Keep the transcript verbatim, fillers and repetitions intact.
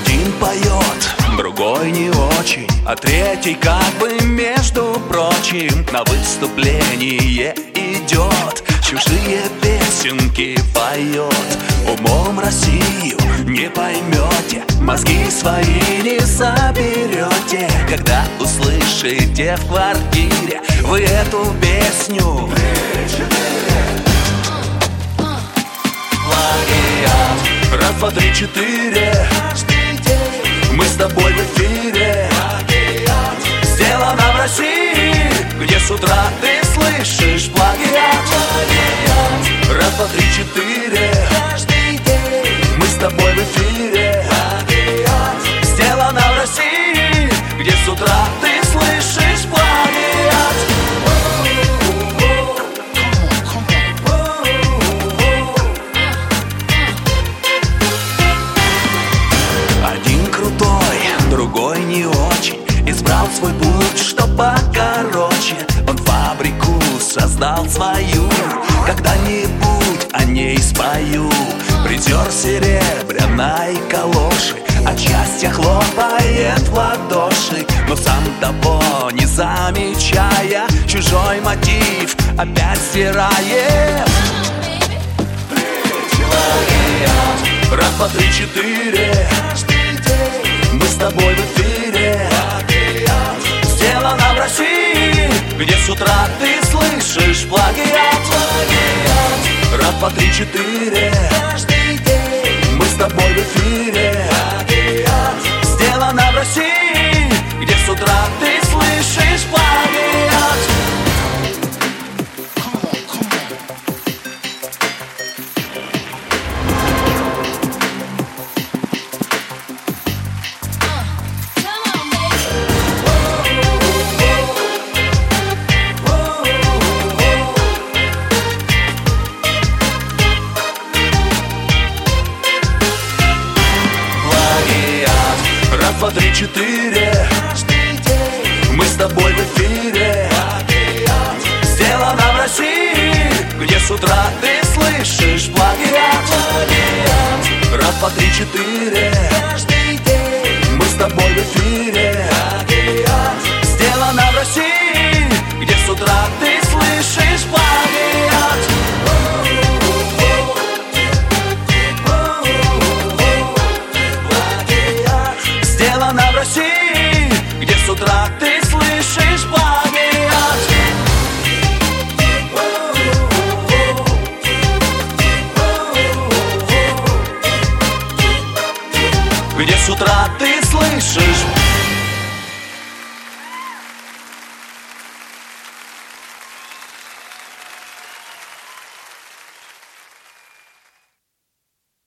Один поет, другой не очень, а третий как бы между прочим на выступление идет, чужие песенки поет. Умом Россию не поймете, мозги свои не соберете, когда услышите в квартире вы эту песню. Плагиат. Раз, два, три, четыре. Мы с тобой в эфире. Сделано в России, где с утра ты слышишь плагиат. Раз, два, три, четыре. Мы с тобой в эфире. Сделано в России, где с утра ты слышишь плагиат. Один крутой, другой не очень, избрал свой путь, что покороче. Он фабрику создал свою, когда-нибудь о ней спою. Притер серебряной калоши, от счастья хлопает в ладоши, но сам того не замечая, чужой мотив опять стирает. Раз, два, три, четыре. Мы с тобой в эфире. Сделано в России, где с утра ты слышишь плагиат. Раз, два, три, четыре. Мы с тобой в эфире. Сделано в России, где с утра ты слышишь плагиат. Раз, два, три, четыре. Мы с тобой в эфире. Сделано в России, где с утра ты слышишь плагиат. Раз, два, три, четыре.